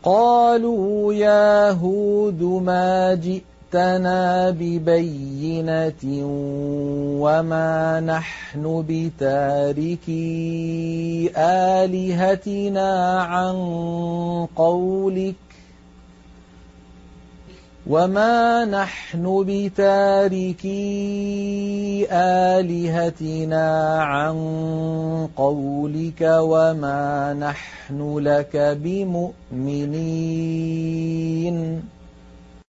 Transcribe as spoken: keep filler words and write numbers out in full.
قالوا يا هود ما جئتنا ببينة وما نحن بتاركي آلهتنا عن قولك وما نحن بتاركي آلهتنا عن قولك وما نحن لك بمؤمنين